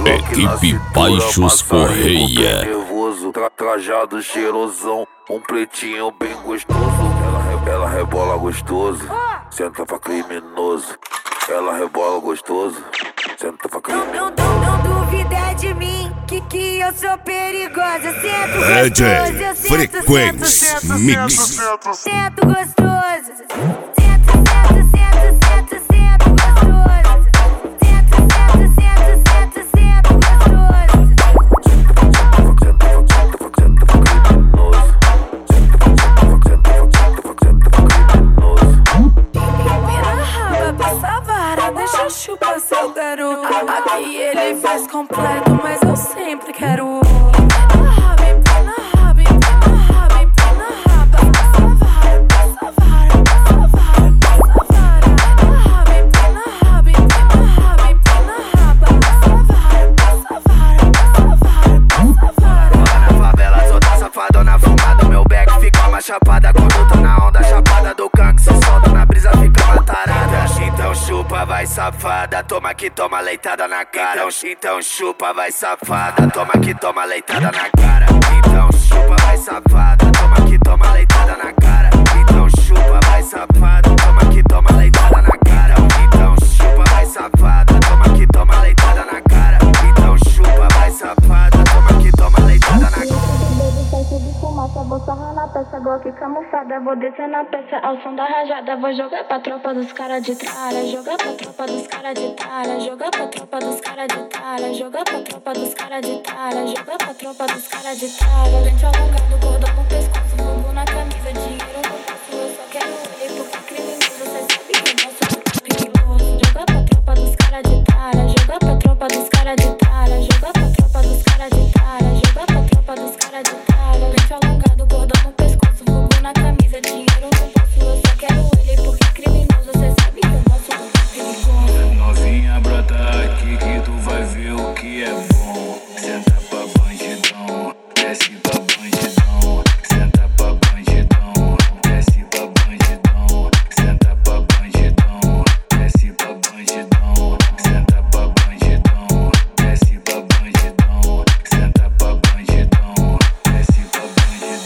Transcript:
Equipe Baixos Correia. Nervoso, trajado cheirosão, um pretinho bem gostoso. Ela rebola gostoso, senta pra criminoso. Ela rebola gostoso, senta pra criminoso. Não duvida de mim, que eu sou perigosa. Sento DJ gostoso, Frequência Mix. Sento gostoso. Sento gostoso. Sento gostoso. Deixa eu chupar seu garoto. Aqui ele faz completo, mas eu sempre quero. Empina raba, empina raba, empina raba. Passa vara, passa vara, passa vara, passa vara. Empina raba, empina raba, empina raba. Passa vara, passa vara, passa vara, passa vara. Lá na favela toda safadona fumada, meu back fica uma chapada. Quando tô na onda chapada do canque, se solta na brisa fica uma tarada. Então chupa, vai safada, toma que toma leitada na cara. Então chupa, vai safada, toma que toma leitada na cara. Então chupa, vai safada, toma que toma leitada na cara. Então chupa, vai safada, toma que toma leitada na cara. Então chupa, vai safada, toma que toma leitada na cara. Então chupa, vai safada, toma que toma leitada na cara. Vou sarrar na peça, Glock camuflada. Vou descer na peça ao som da rajada. Vou jogar pra tropa dos cara de tralha. Jogar pra tropa dos cara de tralha. Jogar pra tropa dos cara de tralha. Jogar pra tropa dos cara de tralha. Jogar pra tropa dos cara de tralha. Gente alongado, cordão no pescoço.